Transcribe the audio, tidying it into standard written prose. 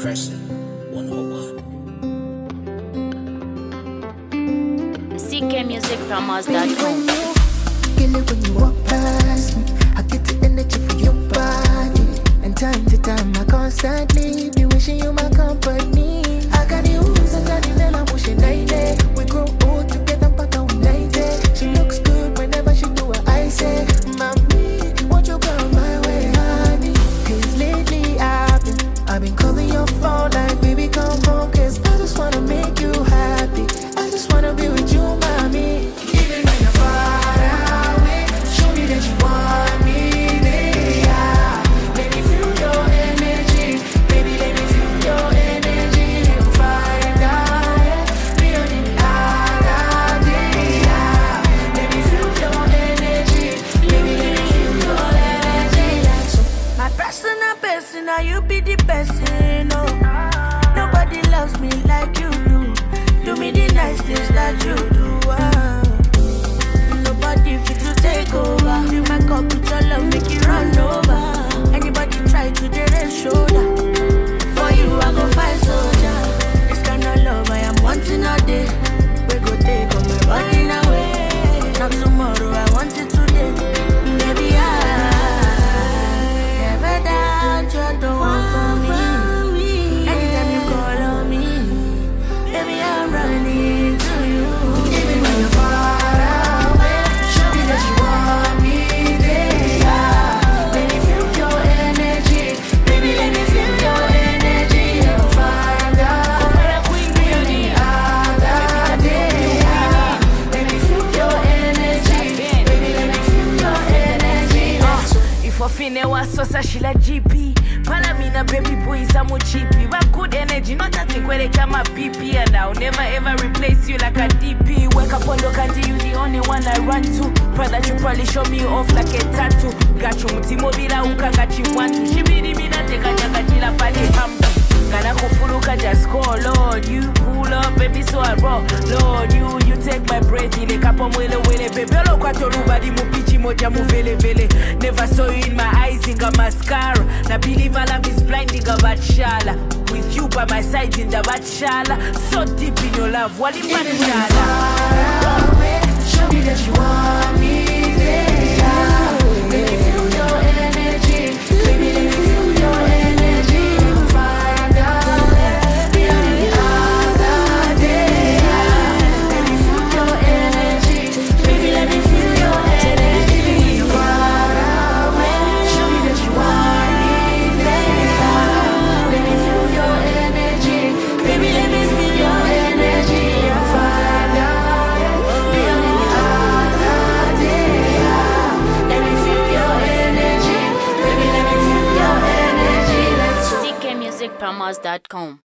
Crescent 101. ckmusicpromos.com. Kill it when you walk past me. I get the energy for your body. And time to time, I constantly be wishing you my company. I got you, I got it, and I'm wishing daily. We grow old together, but I'm united. She looks good whenever she do what I say. Mommy, won't you come my way, honey? 'Cause lately I've been calling your phone like, baby, come home. 'Cause I just wanna make you happy. I just wanna be with you, mommy. Even when you're far away, show me that you want me there. Let me feel your energy, baby, let me feel your energy. You'll find out, we don't need other day. Let me feel your energy, baby, let me feel your energy. My personal person, now you be the person, no. Nobody loves me like you do. Do me the nice things that you do. Nobody fit to take over. Fill my cup with your love, make it run over. Anybody try to raise shoulder. For you, I go fight soldier. This kind of love I am wanting all day. We go take all my body away. Not tomorrow, I want it today. Baby, I never doubt you're the one for me. Anytime you call on me, baby, I'm running to you. Even when you're far away, show me that you want me there. Let me feel your energy, baby, let me feel your energy. You'll find out, we don't need other day. Let me feel your energy, baby, let me feel your energy. If I fine was so she like GP. Palamina baby boy is a more cheapy. But good energy, not that thing where they come up BP. And I'll never ever replace you like a DP. Wake up on the candy, you the only one I run to. Proud that you probably show me off like a tattoo. Got you mutimobila uka got you want to. She be the mina take a jagajila pali hampu. Kana kufuluka just call, Lord. You pull up, baby, so I roll. Lord, you take my breath in a kapo mwele wele. Baby, olo kwa torubadi mupichi moja muvele vele. Never saw you in my eyes, in a mascara. Na believe I love is blinding a batshala. With you by my side in the batshala. So deep in your love, wali batshala. Far away, show me that you want me there. Let me feel your energy, baby, let me feel your energy. You'll find out, we don't need other day. Let me feel your energy, baby, let me feel your energy. Far away, show me that you want me there. Let me feel your energy, baby, let me feel your energy. You'll find out, we don't need other day. Let me feel your energy, baby, let me feel your energy. Let's ckmusicpromos.com.